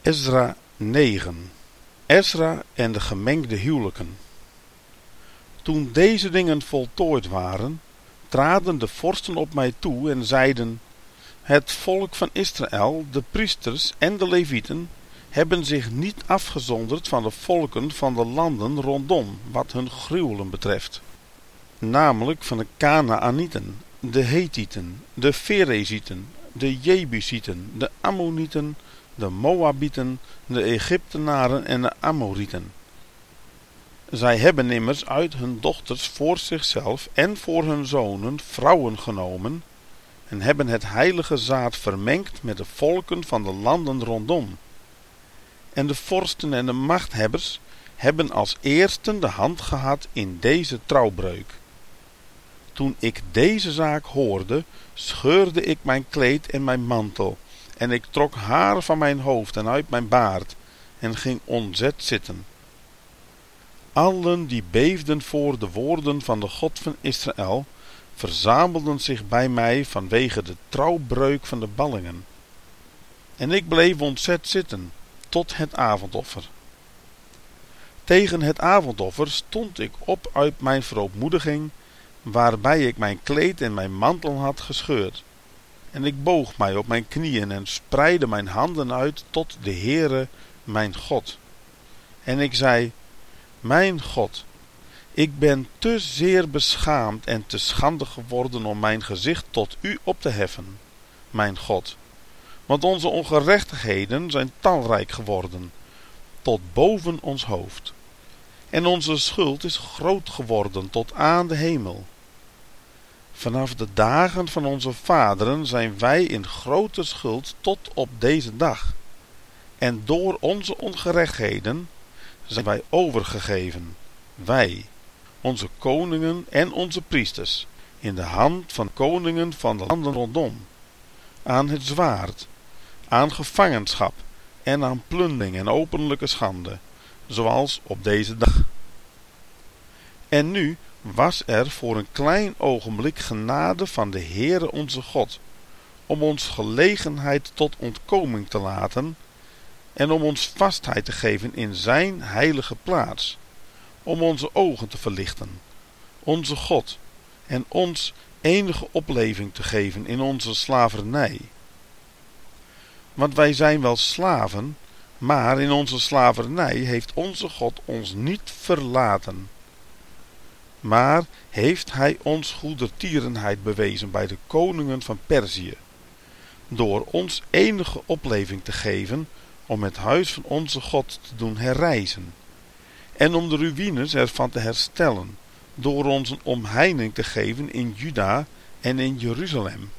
Ezra 9. Ezra en de gemengde huwelijken. Toen deze dingen voltooid waren, traden de vorsten op mij toe en zeiden: het volk van Israël, de priesters en de levieten, hebben zich niet afgezonderd van de volken van de landen rondom, wat hun gruwelen betreft. Namelijk van de Kanaanieten, de Hethieten, de Ferezieten, de Jebusieten, de Ammonieten, de Moabieten, de Egyptenaren en de Amorieten. Zij hebben immers uit hun dochters voor zichzelf en voor hun zonen vrouwen genomen en hebben het heilige zaad vermengd met de volken van de landen rondom. En de vorsten en de machthebbers hebben als eersten de hand gehad in deze trouwbreuk. Toen ik deze zaak hoorde, scheurde ik mijn kleed en mijn mantel, en ik trok haren van mijn hoofd en uit mijn baard, en ging ontzet zitten. Allen die beefden voor de woorden van de God van Israël, verzamelden zich bij mij vanwege de trouwbreuk van de ballingen. En ik bleef ontzet zitten, tot het avondoffer. Tegen het avondoffer stond ik op uit mijn verootmoediging, waarbij ik mijn kleed en mijn mantel had gescheurd. En ik boog mij op mijn knieën en spreidde mijn handen uit tot de Heere, mijn God. En ik zei: mijn God, ik ben te zeer beschaamd en te schande geworden om mijn gezicht tot u op te heffen, mijn God. Want onze ongerechtigheden zijn talrijk geworden, tot boven ons hoofd. En onze schuld is groot geworden tot aan de hemel. Vanaf de dagen van onze vaderen zijn wij in grote schuld tot op deze dag. En door onze ongerechtigheden zijn wij overgegeven, wij, onze koningen en onze priesters, in de hand van koningen van de landen rondom, aan het zwaard, aan gevangenschap en aan plundering en openlijke schande, zoals op deze dag. En nu was er voor een klein ogenblik genade van de Heere onze God, om ons gelegenheid tot ontkoming te laten en om ons vastheid te geven in zijn heilige plaats, om onze ogen te verlichten, onze God, en ons enige opleving te geven in onze slavernij. Want wij zijn wel slaven, maar in onze slavernij heeft onze God ons niet verlaten. Maar heeft hij ons goedertierenheid bewezen bij de koningen van Perzië, door ons enige opleving te geven om het huis van onze God te doen herrijzen, en om de ruïnes ervan te herstellen, door ons een omheining te geven in Juda en in Jeruzalem.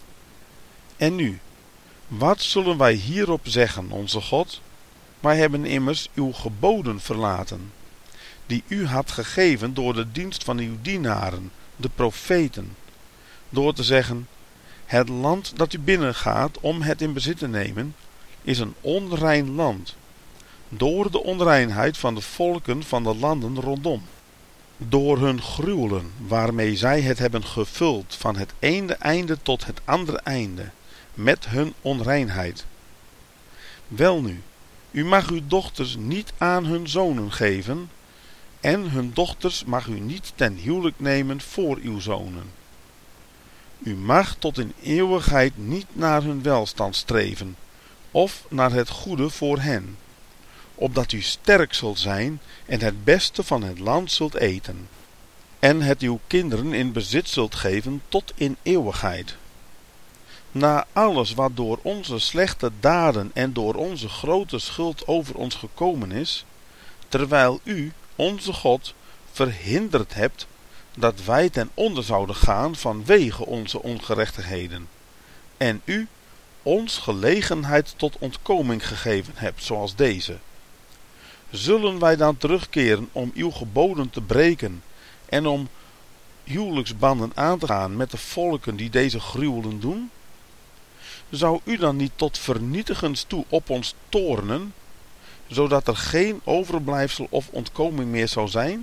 En nu, wat zullen wij hierop zeggen, onze God? Wij hebben immers uw geboden verlaten, die u had gegeven door de dienst van uw dienaren, de profeten, door te zeggen: het land dat u binnengaat om het in bezit te nemen, is een onrein land, door de onreinheid van de volken van de landen rondom, door hun gruwelen waarmee zij het hebben gevuld van het ene einde tot het andere einde, met hun onreinheid. Welnu, u mag uw dochters niet aan hun zonen geven, en hun dochters mag u niet ten huwelijk nemen voor uw zonen. U mag tot in eeuwigheid niet naar hun welstand streven, of naar het goede voor hen, opdat u sterk zult zijn en het beste van het land zult eten, en het uw kinderen in bezit zult geven tot in eeuwigheid. Na alles wat door onze slechte daden en door onze grote schuld over ons gekomen is, terwijl u, onze God, verhinderd hebt dat wij ten onder zouden gaan vanwege onze ongerechtigheden, en u ons gelegenheid tot ontkoming gegeven hebt, zoals deze. Zullen wij dan terugkeren om uw geboden te breken en om huwelijksbanden aan te gaan met de volken die deze gruwelen doen? Zou u dan niet tot vernietigens toe op ons toornen, zodat er geen overblijfsel of ontkoming meer zou zijn?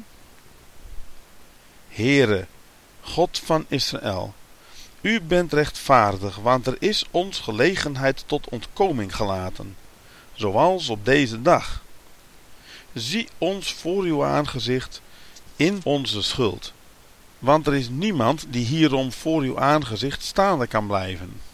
Heere, God van Israël, u bent rechtvaardig, want er is ons gelegenheid tot ontkoming gelaten, zoals op deze dag. Zie ons voor uw aangezicht in onze schuld, want er is niemand die hierom voor uw aangezicht staande kan blijven.